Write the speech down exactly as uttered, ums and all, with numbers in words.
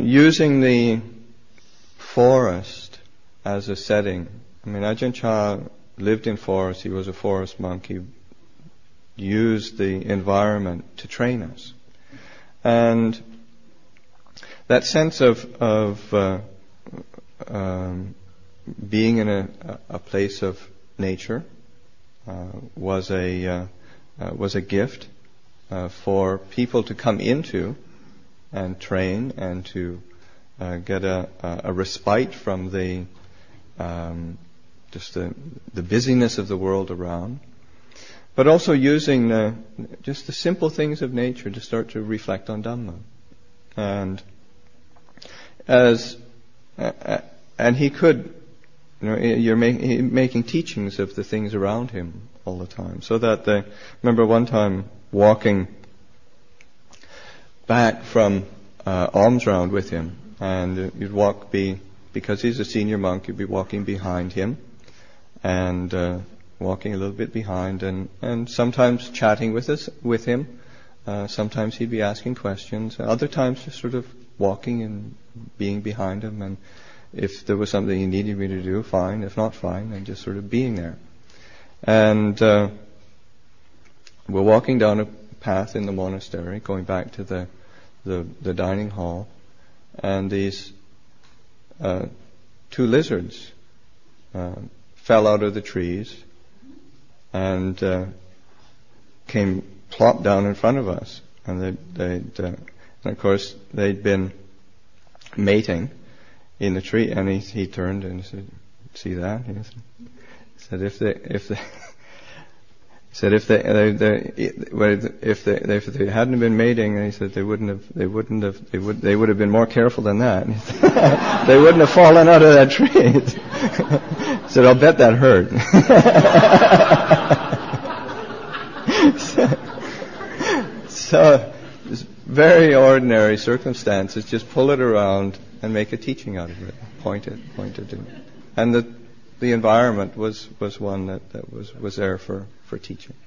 using the forest as a setting. I mean, Ajahn Chah lived in forest. He was a forest monk. He used the environment to train us. And that sense of, of uh, um, being in a, a place of nature uh, was a uh, uh, was a gift uh, for people to come into and train and to uh, get a, a respite from the um, just the, the busyness of the world around, but also using the, just the simple things of nature to start to reflect on Dhamma. And as uh, and he could, you know, you're make, making teachings of the things around him all the time. So that the, remember one time walking back from uh, alms round with him, and uh, you'd walk be because he's a senior monk, you'd be walking behind him, and uh, walking a little bit behind, and, and sometimes chatting with us with him. Uh, sometimes he'd be asking questions. Other times just sort of walking and being behind him, and if there was something he needed me to do, fine. If not, fine. And just sort of being there. And uh, we're walking down a path in the monastery, going back to the the, the dining hall, and these uh, two lizards uh, fell out of the trees and uh, came plopped down in front of us. And they, they'd, uh, and of course they'd been mating in the tree, and he, he turned and said, "See that?" He said, "If they, if they." He said if they, they, they if they if they hadn't been mating, he said they wouldn't have they wouldn't have they would they would have been more careful than that. They wouldn't have fallen out of that tree. He said, "I'll bet that hurt." so, so it's very ordinary circumstances. Just pull it around and make a teaching out of it. Point it, point it, and the the environment was was one that, that was was there for. for teaching.